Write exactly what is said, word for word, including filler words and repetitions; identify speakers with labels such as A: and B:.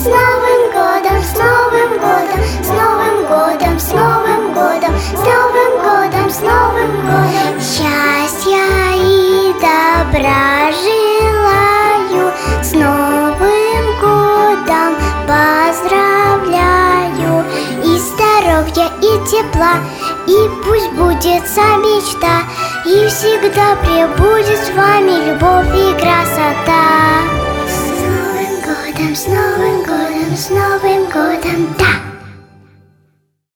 A: С Новым годом, с Новым годом, с Новым годом, с Новым годом, с Новым годом, с Новым годом. Счастья и добра желаю, с Новым годом поздравляю. И здоровья, и тепла, и пусть сбудется мечта, и всегда пребудет с вами любовь и красота. С Новым годом, с Новым годом, с Новым годом, да!